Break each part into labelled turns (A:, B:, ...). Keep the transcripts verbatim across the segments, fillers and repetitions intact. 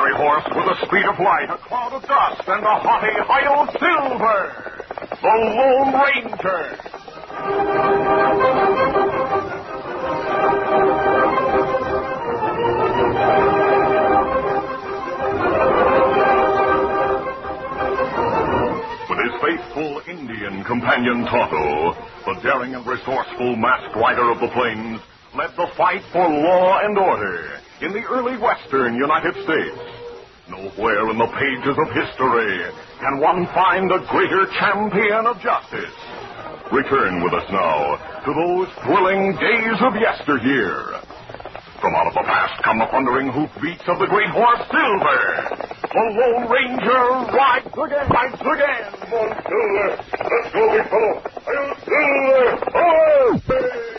A: fiery horse with the speed of light, a cloud of dust, and the haughty Hi-Yo Silver, the Lone Ranger. With his faithful Indian companion Tonto, the daring and resourceful masked rider of the plains led the fight for law and order in the early western United States. Nowhere in the pages of history can one find a greater champion of justice. Return with us now to those thrilling days of yesteryear. From out of the past come the thundering hoofbeats of the great horse Silver. The Lone Ranger rides again, rides again. Come on, Silver. Let's go, big fellow. Hi-Yo Silver. Oh, hey.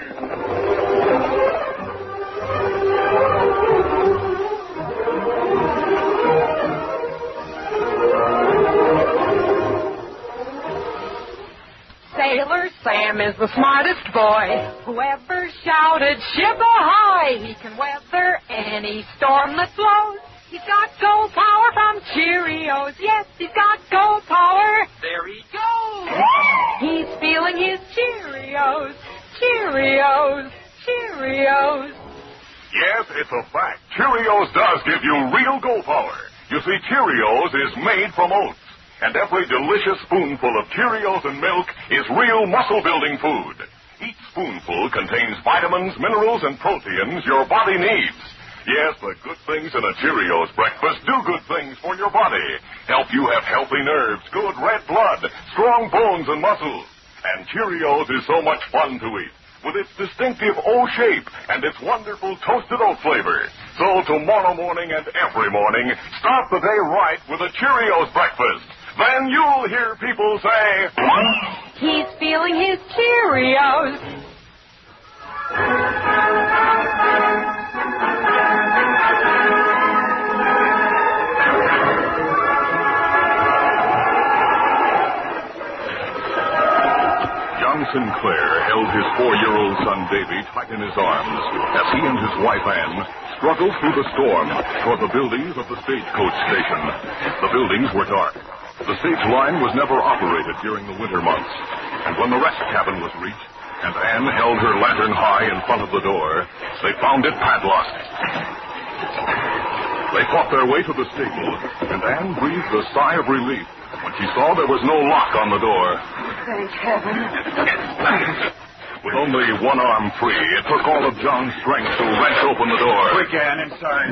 B: Sailor Sam is the smartest boy who ever shouted ship ahoy. He can weather any storm that blows. He's got gold power from Cheerios. Yes, he's got gold power. There he goes. He's feeling his Cheerios. Cheerios. Cheerios.
A: Yes, it's a fact. Cheerios does give you real gold power. You see, Cheerios is made from oats. And every delicious spoonful of Cheerios and milk is real muscle-building food. Each spoonful contains vitamins, minerals, and proteins your body needs. Yes, the good things in a Cheerios breakfast do good things for your body. Help you have healthy nerves, good red blood, strong bones and muscles. And Cheerios is so much fun to eat, with its distinctive O shape and its wonderful toasted oat flavor. So tomorrow morning and every morning, start the day right with a Cheerios breakfast. Then you'll hear people say,
B: he's feeling his Cheerios.
A: John Sinclair held his four-year-old son Davy tight in his arms as he and his wife Anne struggled through the storm toward the buildings of the stagecoach station. The buildings were dark. The stage line was never operated during the winter months, and when the rest cabin was reached, and Anne held her lantern high in front of the door, they found it padlocked. They fought their way to the stable, and Anne breathed a sigh of relief when she saw there was no lock on the door.
B: Thank heaven.
A: With only one arm free, it took all of John's strength to wrench open the door.
C: Quick, Anne, inside.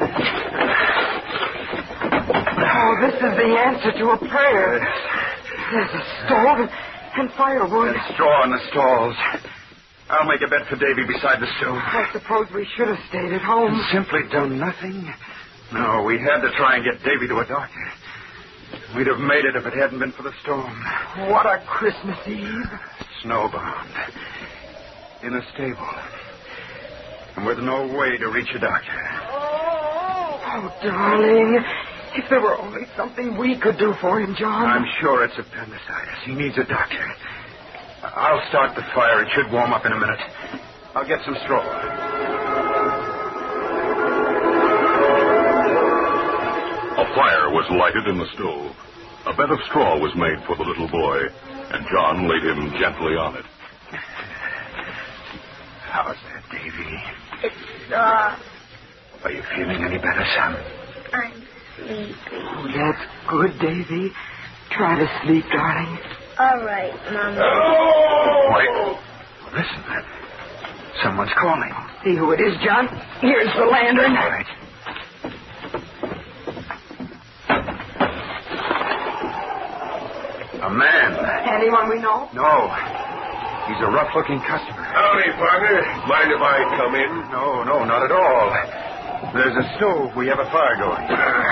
B: Oh, this is the answer to a prayer. There's a stove and firewood.
C: And straw in the stalls. I'll make a bed for Davy beside the stove.
B: I suppose we should have stayed at home.
C: And simply done nothing? No, we had to try and get Davy to a doctor. We'd have made it if it hadn't been for the storm.
B: What a Christmas Eve.
C: Snowbound. In a stable. And with no way to reach a doctor.
B: Oh, darling. If there were only something we could do for him, John.
C: I'm sure it's appendicitis. He needs a doctor. I'll start the fire. It should warm up in a minute. I'll get some straw.
A: A fire was lighted in the stove. A bed of straw was made for the little boy, and John laid him gently on it.
C: How's that, Davy?
D: It's soft.
C: Are you feeling any better, son?
D: I'm sleepy.
B: Oh, that's good, Davy. Try to sleep, darling.
D: All right, Mama.
A: Oh!
C: Wait. Listen. Someone's calling.
B: See who it is, John. Here's the lantern.
C: All right. A man.
B: Anyone we know?
C: No. He's a rough-looking customer.
A: Howdy, partner. Mind if I come in?
C: No, no, not at all. There's a stove. We have a fire going.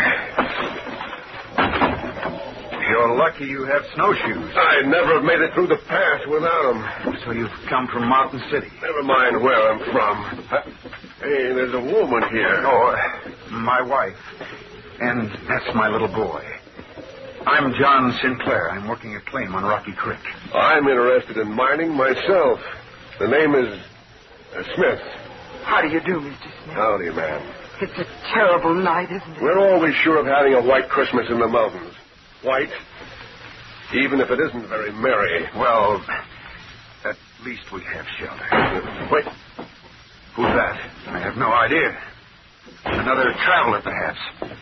C: You're lucky you have snowshoes.
A: I'd never have made it through the pass without them.
C: So you've come from Mountain City.
A: Never mind where I'm from. Uh, hey, there's a woman here.
C: Oh, uh, my wife. And that's my little boy. I'm John Sinclair. I'm working a claim on Rocky Creek.
A: I'm interested in mining myself. The name is uh, Smith.
B: How do you do, Mister Smith?
A: Howdy, man.
B: It's a terrible night, isn't it?
E: We're always sure of having a white Christmas in the mountains. White, even if it isn't very merry.
C: Well, at least we have shelter.
E: Wait.
C: Who's that? I have no idea. Another traveler, perhaps.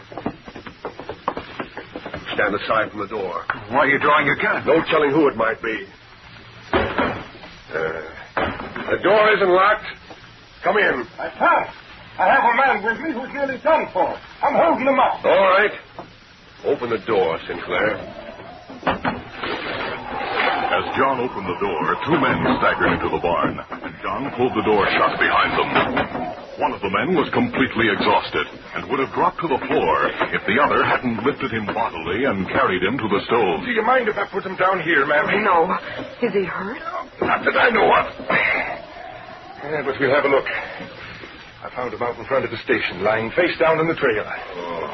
E: Stand aside from the door.
C: Why are you drawing your gun?
E: No telling who it might be. Uh, the door isn't locked. Come in.
F: I can't. I have a man with me who's nearly done for. I'm holding him up.
E: All right. Open the door, Sinclair.
A: As John opened the door, two men staggered into the barn, and John pulled the door shut behind them. One of the men was completely exhausted and would have dropped to the floor if the other hadn't lifted him bodily and carried him to the stove.
F: Do you mind if I put him down here, ma'am?
B: No. Is he hurt?
F: Not that I know of. Yeah, but we'll have a look. I found him out in front of the station, lying face down in the trail.
A: Oh.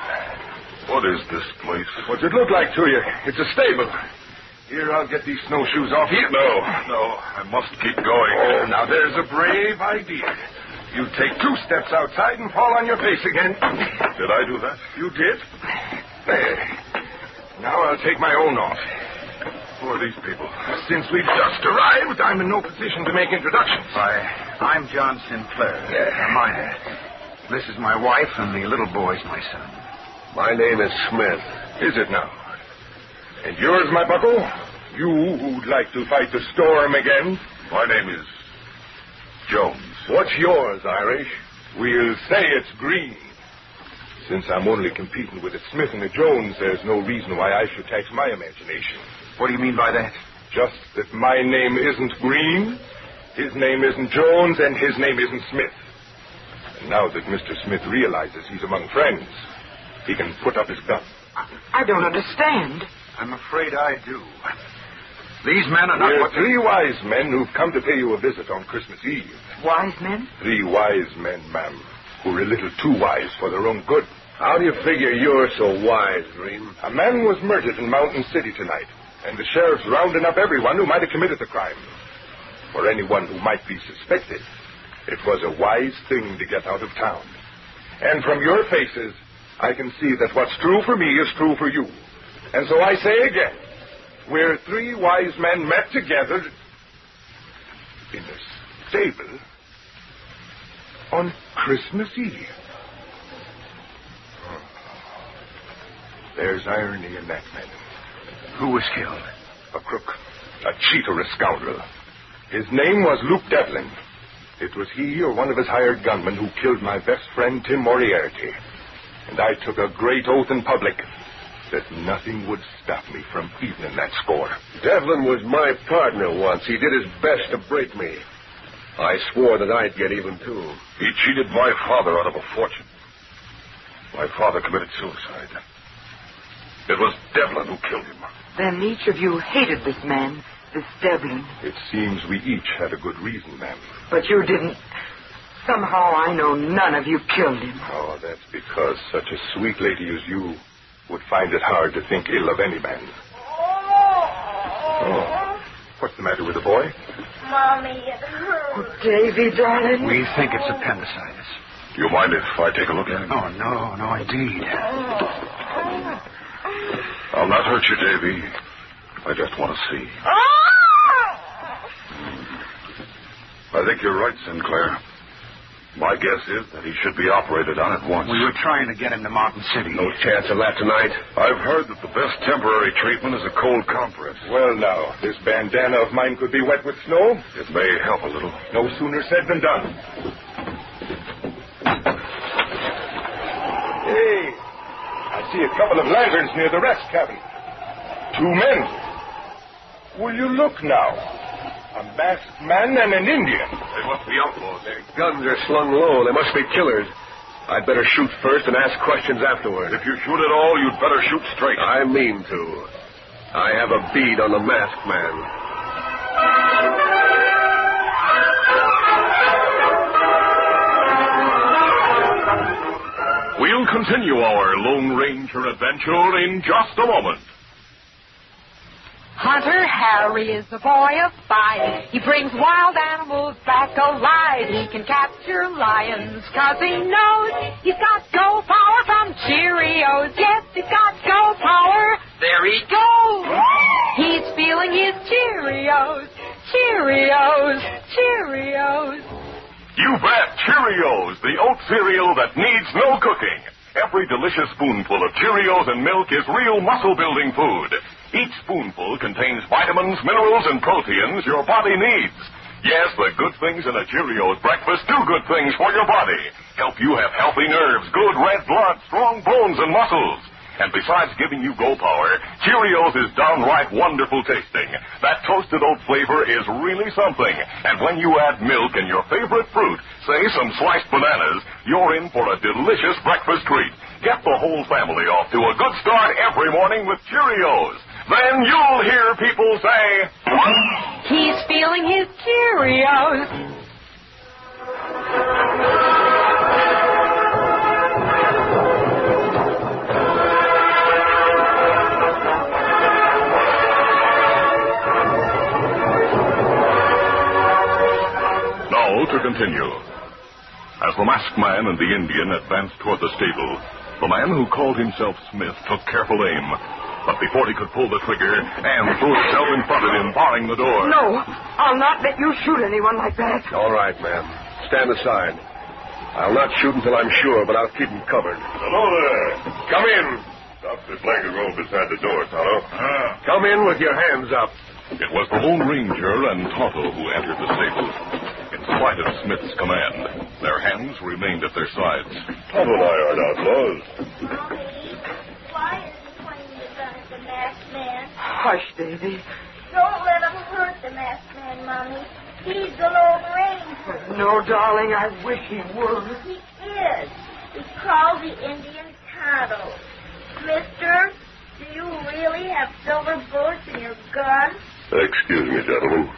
A: What is this place?
F: What's it look like to you? It's a stable. Here, I'll get these snowshoes off you.
A: No, no, I must keep going.
F: Oh, now there's a brave idea. You take two steps outside and fall on your face again.
A: Did I do that?
F: You did? There. Now I'll take my own off.
A: Who are these people?
F: Since we've just arrived, I'm in no position to make introductions.
C: I, I'm John Sinclair, a miner. This is my wife, and the little boy's my son.
E: My name is Smith.
F: Is it now? And yours, my bucko? You who'd like to fight the storm again?
A: My name is Jones.
F: What's yours, Irish? We'll say it's green. Since I'm only competing with a Smith and a Jones, there's no reason why I should tax my imagination.
C: What do you mean by that?
F: Just that my name isn't Green, his name isn't Jones, and his name isn't Smith. And now that Mister Smith realizes he's among friends, he can put up his gun.
B: I don't understand.
C: I'm afraid I do. These men are not
F: We're
C: what
F: three wise men who've come to pay you a visit on Christmas Eve.
B: Wise men?
F: Three wise men, ma'am, who are a little too wise for their own good.
E: How do you figure you're so wise, Dream?
F: A man was murdered in Mountain City tonight, and the sheriff's rounding up everyone who might have committed the crime. For anyone who might be suspected, it was a wise thing to get out of town. And from your faces, I can see that what's true for me is true for you. And so I say again, we're three wise men met together in a stable on Christmas Eve. There's irony in that, man.
C: Who was killed?
F: A crook, a cheat, or a scoundrel. His name was Luke Devlin. It was he or one of his hired gunmen who killed my best friend, Tim Moriarty. And I took a great oath in public that nothing would stop me from evening that score.
E: Devlin was my partner once. He did his best to break me. I swore that I'd get even, too.
A: He cheated my father out of a fortune. My father committed suicide. It was Devlin who killed him.
B: Then each of you hated this man, this Devlin.
F: It seems we each had a good reason, ma'am.
B: But you didn't. Somehow I know none of you killed him.
F: Oh, that's because such a sweet lady as you would find it hard to think ill of any man. Oh, what's the matter with the boy?
D: Mommy, it hurts.
B: Oh, Davy, darling.
C: We think it's appendicitis.
A: Do you mind if I take a look at him?
C: Oh, no, no, indeed.
A: I'll not hurt you, Davy. I just want to see. I think you're right, Sinclair. My guess is that he should be operated on at once.
C: We were trying to get him to Mountain City.
E: No chance of that tonight.
A: I've heard that the best temporary treatment is a cold compress.
F: Well, now, this bandana of mine could be wet with snow.
A: It may help a little.
F: No sooner said than done. Hey, I see a couple of lanterns near the rest cabin. Two men. Will you look now? A masked man and an Indian.
A: They must be outlaws.
E: Their guns are slung low. They must be killers. I'd better shoot first and ask questions afterward.
A: If you shoot at all, you'd better shoot straight.
E: I mean to. I have a bead on the masked man.
A: We'll continue our Lone Ranger adventure in just a moment.
B: Hunter Harry is a boy of five. He brings wild animals back alive. He can capture lions cause he knows he's got go power from Cheerios. Yes, he's got go power. There he goes. He's feeling his Cheerios. Cheerios. Cheerios.
A: You bet, Cheerios, the oat cereal that needs no cooking. Every delicious spoonful of Cheerios and milk is real muscle-building food. Each spoonful contains vitamins, minerals, and proteins your body needs. Yes, the good things in a Cheerios breakfast do good things for your body. Help you have healthy nerves, good red blood, strong bones, and muscles. And besides giving you go power, Cheerios is downright wonderful tasting. That toasted oat flavor is really something. And when you add milk and your favorite fruit, say some sliced bananas, you're in for a delicious breakfast treat. Get the whole family off to a good start every morning with Cheerios. Then you'll hear people say,
B: he's feeling his Cheerios.
A: Now to continue. As the masked man and the Indian advanced toward the stable, the man who called himself Smith took careful aim. But before he could pull the trigger, Anne threw herself in front of him, barring the door.
G: No, I'll not let you shoot anyone like that.
E: All right, ma'am. Stand aside. I'll not shoot until I'm sure, but I'll keep him covered.
A: Hello there.
E: Come in.
A: Stop this blanket roll beside the door, Tonto.
E: Ah. Come in with your hands up.
A: It was the Lone Ranger and Tonto who entered the stable. In spite of Smith's command, their hands remained at their sides.
E: Tonto and I aren't outlaws.
D: Mommy, why is he pointing the gun at the masked man?
G: Hush, Davy.
D: Don't let him hurt the masked man, Mommy. He's the Lone Ranger.
G: No, darling, I wish he would.
D: He is. He calls the Indian Tonto. Mister, do you really have silver bullets in your gun?
E: Excuse me, gentlemen.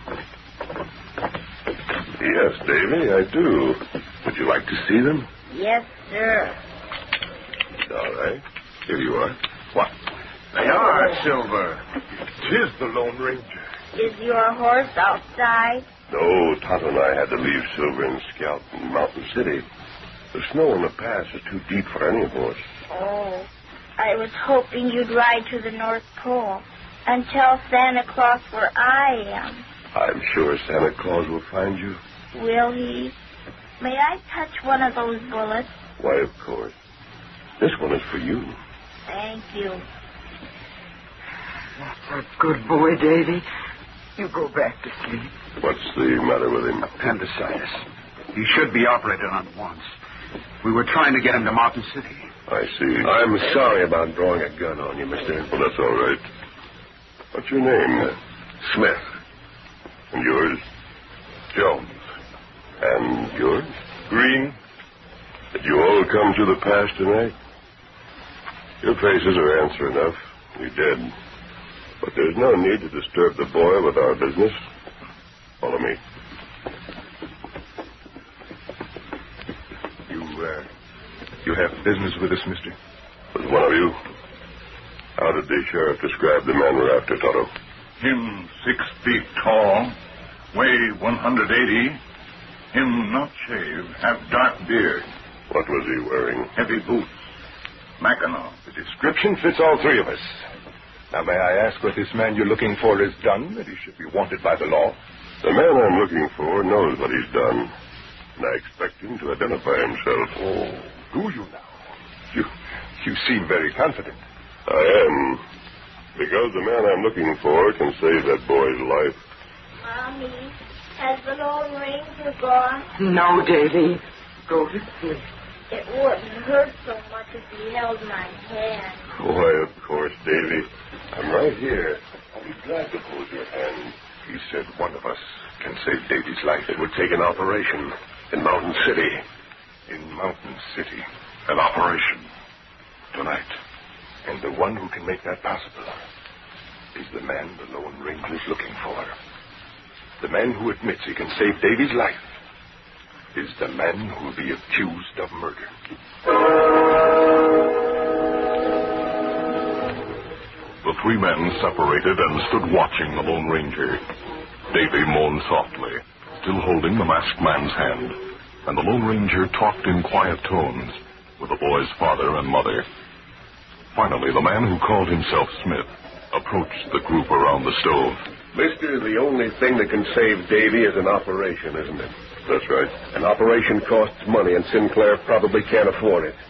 E: Yes, Davy, I do. Would you like to see them?
D: Yes, sir.
E: All right. Here you are.
F: What? They are silver. Tis the Lone Ranger.
D: Is your horse outside?
E: No, Tonto and I had to leave Silver and Scout in Mountain City. The snow in the pass is too deep for any horse.
D: Oh, I was hoping you'd ride to the North Pole and tell Santa Claus where I am.
E: I'm sure Santa Claus will find you.
D: Will he? May I touch one of those bullets?
E: Why, of course. This one is for you.
D: Thank you.
G: That's a good boy, Davy. You go back to sleep.
E: What's the matter with him?
C: Appendicitis. He should be operated on at once. We were trying to get him to Mountain City.
E: I see. I'm sorry about drawing a gun on you, mister. Well, that's all right. What's your name? Smith. And yours?
F: Jones.
E: And yours?
F: Green.
E: Did you all come to the pass tonight? Your faces are answer enough. We did. But there's no need to disturb the boy with our business. Follow me.
F: You, uh, you have business with us, mister?
E: Was one of you? How did the sheriff describe the man we're after, Tonto?
F: Him six feet tall, weigh one hundred eighty. Him not shaved, have dark beard.
E: What was he wearing?
F: Heavy boots. Mackinaw. The description fits all three of us. Now, may I ask what this man you're looking for has done, that he should be wanted by the law?
E: The man I'm looking for knows what he's done, and I expect him to identify himself.
F: Oh, do you now? You, you seem very confident.
E: I am, because the man I'm looking for can save that boy's life.
D: Mommy, has the Lone Ranger gone?
G: No, Davy. Go to sleep.
D: It wouldn't hurt so much if he held my hand.
E: Why, of course, Davy. I'm right here. I'll be glad to hold your hand.
F: He said one of us can save Davy's life. It would take an operation in Mountain City. In Mountain City. An operation. Tonight. And the one who can make that possible is the man the Lone Ranger's looking for. The man who admits he can save Davy's life is the man who will be accused of murder.
A: The three men separated and stood watching the Lone Ranger. Davy moaned softly, still holding the masked man's hand, and the Lone Ranger talked in quiet tones with the boy's father and mother. Finally, the man who called himself Smith approached the group around the stove.
E: Mister, the only thing that can save Davy is an operation, isn't it? That's right. An operation costs money, and Sinclair probably can't afford it.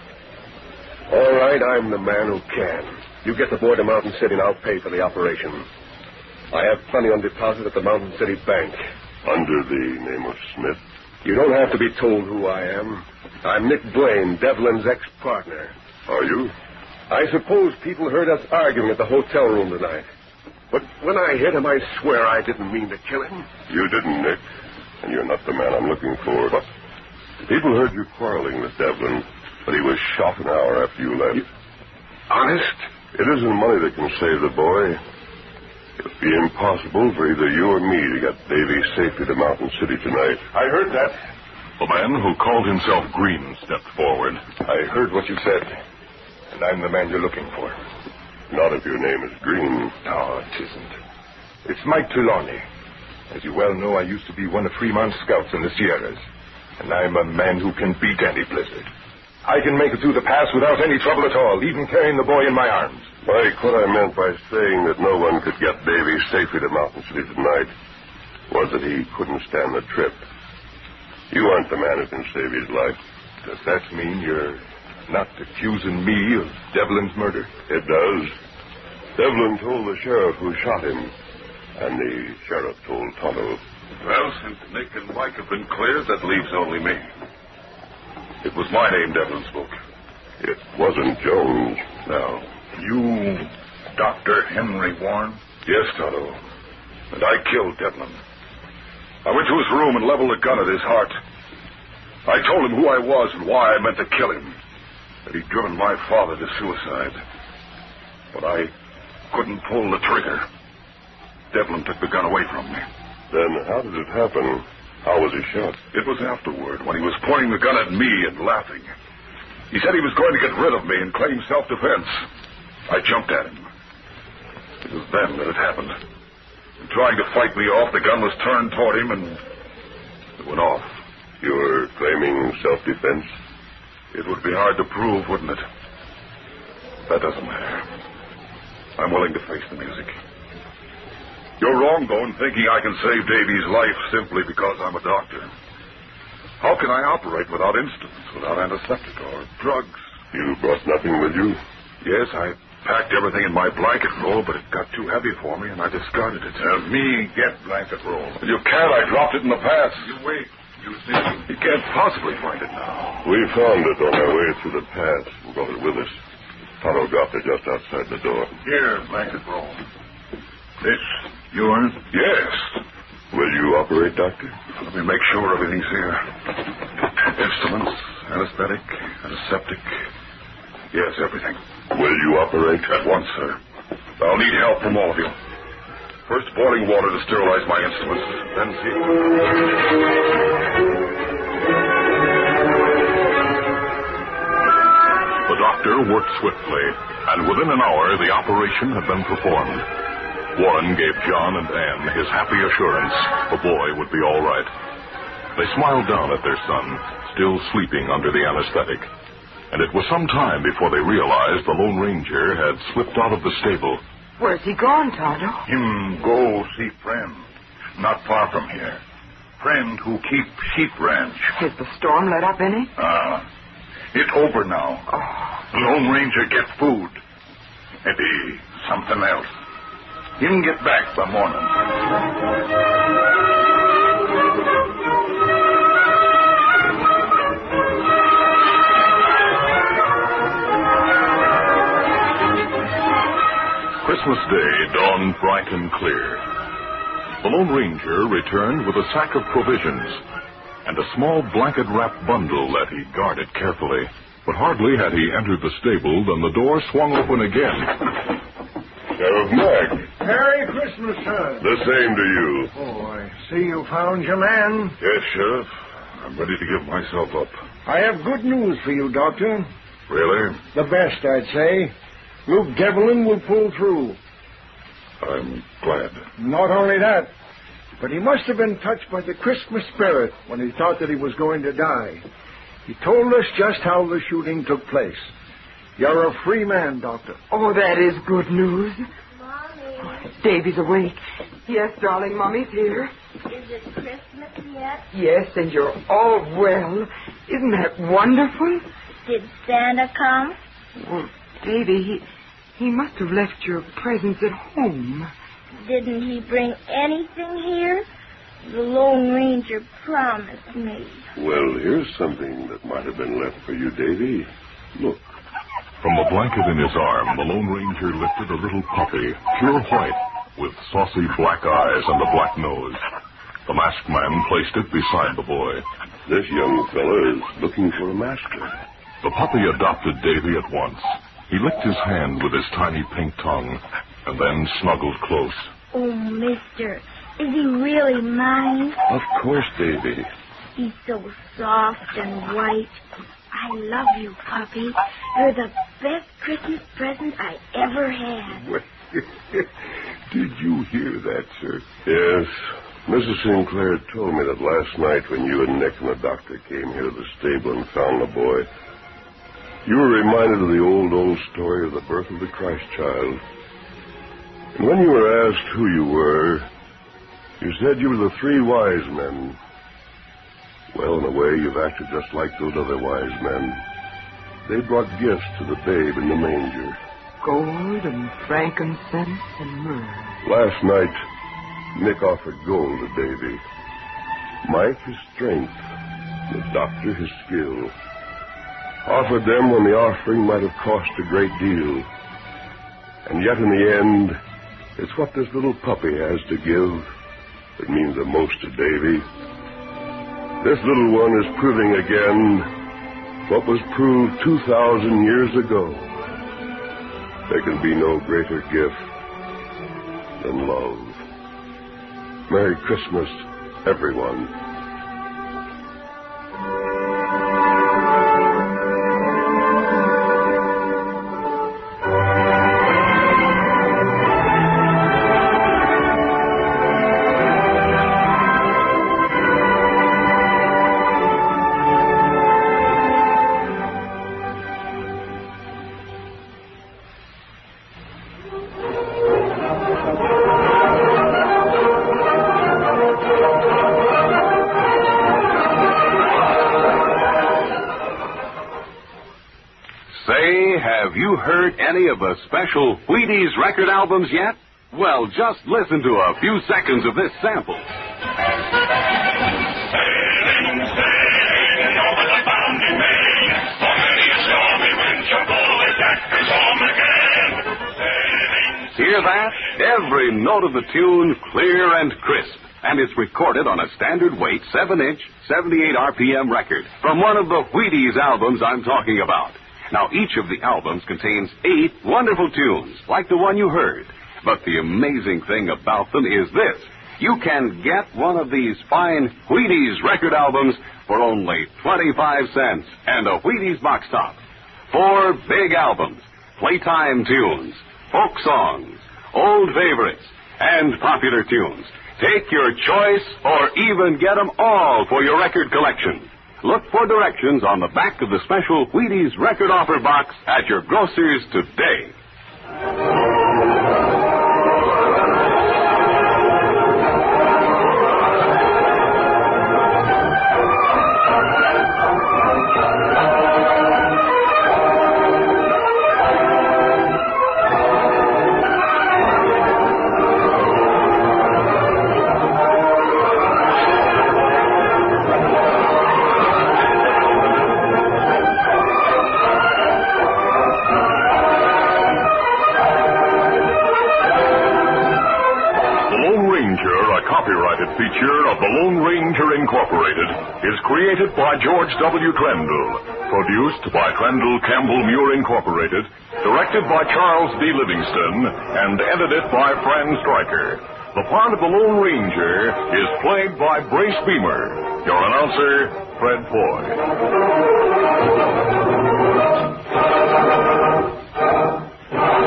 E: All right, I'm the man who can. You get the boy to Mountain City, and I'll pay for the operation. I have plenty on deposit at the Mountain City Bank. Under the name of Smith? You don't have to be told who I am. I'm Nick Blaine, Devlin's ex-partner. Are you? I suppose people heard us arguing at the hotel room tonight. But when I hit him, I swear I didn't mean to kill him. You didn't, Nick. And you're not the man I'm looking for. What? People heard you quarreling with Devlin, but he was shot an hour after you left. You... Honest? It isn't money that can save the boy. It'd be impossible for either you or me to get Davy safely to Mountain City tonight. I heard that.
A: The man who called himself Green stepped forward.
F: I heard what you said, and I'm the man you're looking for.
E: Not if your name is Green.
F: No, it isn't. It's Mike Trelawney. As you well know, I used to be one of Fremont's scouts in the Sierras, and I'm a man who can beat any blizzard. I can make it through the pass without any trouble at all, even carrying the boy in my arms.
E: Mike, what I meant by saying that no one could get Davy safely to Mountain City tonight was that he couldn't stand the trip. You aren't the man who can save his life.
F: Does that mean you're not accusing me of Devlin's murder?
E: It does. Devlin told the sheriff who shot him, and the sheriff told Tonto.
A: Well, since Nick and Mike have been cleared, that leaves only me. It was my name Devlin spoke.
E: It wasn't Jones.
A: No. You, Doctor Henry Warren? Yes, Tonto. And I killed Devlin. I went to his room and leveled a gun at his heart. I told him who I was and why I meant to kill him. That he'd driven my father to suicide. But I couldn't pull the trigger. Devlin took the gun away from me.
E: Then how did it happen? How was he shot?
A: It was afterward, when he was pointing the gun at me and laughing. He said he was going to get rid of me and claim self-defense. I jumped at him. It was then that it happened. In trying to fight me off, the gun was turned toward him and it went off.
E: You're claiming self-defense?
A: It would be hard to prove, wouldn't it? That doesn't matter. I'm willing to face the music. You're wrong, though, in thinking I can save Davy's life simply because I'm a doctor. How can I operate without instruments, without antiseptic or drugs?
E: You brought nothing with you?
A: Yes, I packed everything in my blanket roll, but it got too heavy for me, and I discarded it.
F: Uh, me get blanket roll.
A: You can't. I dropped it in the pass.
F: You wait. You see.
A: You can't possibly find it now.
E: We found it on our way through the pass and brought it with us. Tonto dropped it just outside the door.
F: Here, blanket roll. This yours?
A: Yes.
E: Will you operate, Doctor?
A: Let me make sure everything's here. Instruments, anesthetic, antiseptic. Yes, everything.
E: Will you operate?
A: At once, sir. I'll need help from all of you. First, boiling water to sterilize my instruments. Then see. The doctor worked swiftly, and within an hour, the operation had been performed. Warren gave John and Ann his happy assurance the boy would be all right. They smiled down at their son, still sleeping under the anesthetic. And it was some time before they realized the Lone Ranger had slipped out of the stable.
G: Where's he gone, Tonto?
A: Him go see friend. Not far from here. Friend who keep sheep ranch.
G: Has the storm let up any?
A: Ah. Uh, it over now.
G: Oh.
A: Lone Ranger get food. Maybe something else. Him get back by morning. Christmas Day dawned bright and clear. The Lone Ranger returned with a sack of provisions and a small blanket-wrapped bundle that he guarded carefully. But hardly had he entered the stable than the door swung open again.
E: Sheriff Mack.
H: Merry Christmas, sir.
E: The same to you.
H: Oh, I see you found your man.
A: Yes, Sheriff. I'm ready to give myself up.
H: I have good news for you, Doctor.
A: Really?
H: The best, I'd say. Luke Devlin will pull through.
E: I'm glad.
H: Not only that, but he must have been touched by the Christmas spirit when he thought that he was going to die. He told us just how the shooting took place. You're a free man, Doctor.
G: Oh, that is good news.
D: Mommy,
G: Davy's awake. Yes, darling, Mommy's here.
D: is it Christmas yet?
G: Yes, and you're all well. Isn't that wonderful?
D: Did Santa come?
G: Well, Davy, he, he must have left your presents at home.
D: Didn't he bring anything here? The Lone Ranger promised me.
E: Well, here's something that might have been left for you, Davy. Look.
A: From the blanket in his arm, the Lone Ranger lifted a little puppy, pure white, with saucy black eyes and a black nose. The masked man placed it beside the boy.
E: This young fella is looking for a master.
A: The puppy adopted Davy at once. He licked his hand with his tiny pink tongue, and then snuggled close.
D: Oh, mister, is he really mine?
E: Of course, Davy.
D: He's so soft and white. I love you, puppy. You're the best Christmas present I ever had.
E: Well, did you hear that, sir? Yes. Missus Sinclair told me that last night when you and Nick and the doctor came here to the stable and found the boy, you were reminded of the old, old story of the birth of the Christ child. And when you were asked who you were, you said you were the three wise men. Well, in a way, you've acted just like those other wise men. They brought gifts to the babe in the manger.
G: Gold and frankincense and myrrh.
E: Last night, Nick offered gold to Davy. Mike his strength, the doctor his skill. Offered them when the offering might have cost a great deal. And yet in the end, it's what this little puppy has to give that means the most to Davy. This little one is proving again what was proved two thousand years ago. There can be no greater gift than love. Merry Christmas, everyone.
I: Have you heard any of the special Wheaties record albums yet? Well, just listen to a few seconds of this sample. Hear that? Every note of the tune clear and crisp. And it's recorded on a standard weight seven inch, seventy-eight R P M record from one of the Wheaties albums I'm talking about. Now, each of the albums contains eight wonderful tunes, like the one you heard. But the amazing thing about them is this. You can get one of these fine Wheaties record albums for only twenty-five cents and a Wheaties box top. Four big albums, playtime tunes, folk songs, old favorites, and popular tunes. Take your choice or even get them all for your record collection. Look for directions on the back of the special Wheaties record offer box at your grocer's today.
A: Feature of the Lone Ranger Incorporated is created by George W. Trendle, produced by Trendle Campbell Muir Incorporated, directed by Charles D. Livingston, and edited by Fran Stryker. The part of the Lone Ranger is played by Brace Beamer. Your announcer, Fred Foy.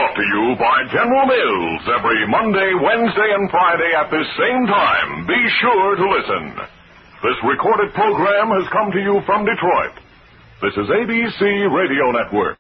A: brought to you by General Mills every Monday, Wednesday, and Friday at this same time. Be sure to listen. This recorded program has come to you from Detroit. This is A B C Radio Network.